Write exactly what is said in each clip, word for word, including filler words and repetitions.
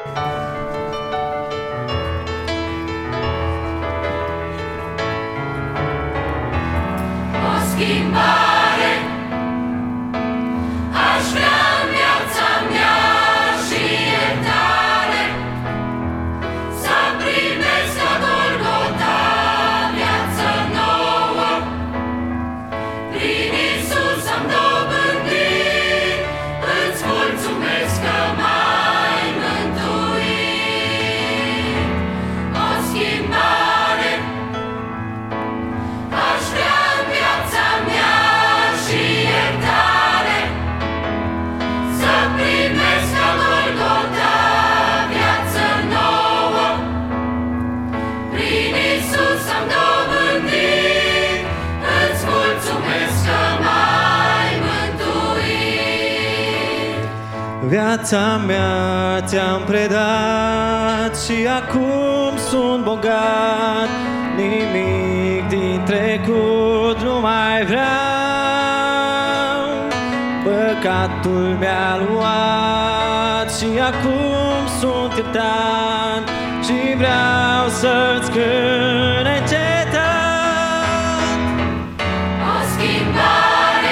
Schimbare, aș vrea în viața mea și iertare, să primesc la Golgota viață nouă. Prin Iisus am dobândit, îți mulțumesc că m-ai mântuit. O schimbare, aș vrea în viața mea și iertare, să primesc la Golgota viață nouă. Prin Iisus am dobândit, îți mulțumesc că m-ai mântuit. Viața mea ți-am predat și acum sunt bogat. Nimic din trecut nu mai vreau. Păcatul mi-a luat și acum sunt iertat și vreau să-ți cânt neîncetat. O schimbare,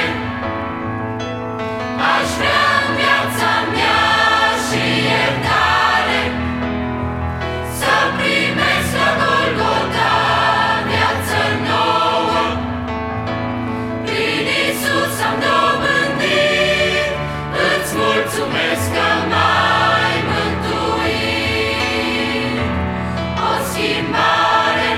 aș vrea în viața mea și iertare, să primesc la Golgota viață nouă. Prin Iisus am dobândit, îți mulțumesc că m-ai mântuit. O schimbare,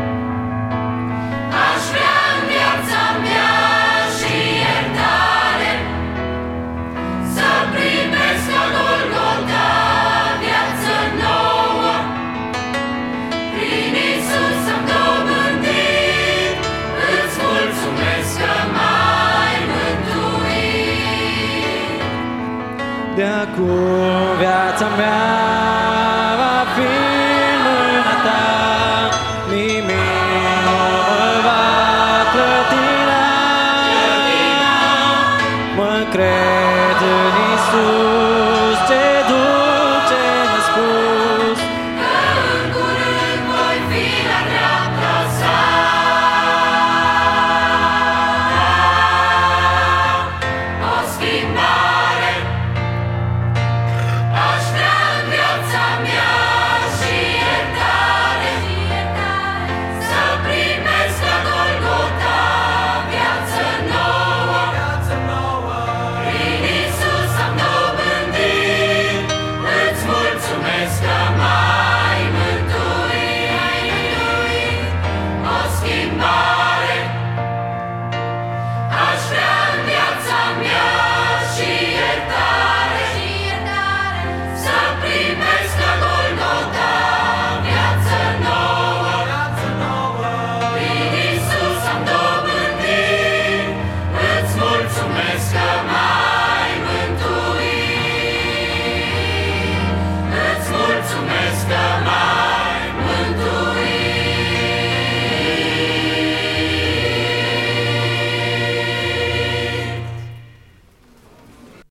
aș vrea în viața mea și iertare, să primesc la Golgota viață nouă. Prin Iisus am dobândit, îți mulțumesc că m-ai mântuit. De acum viața mea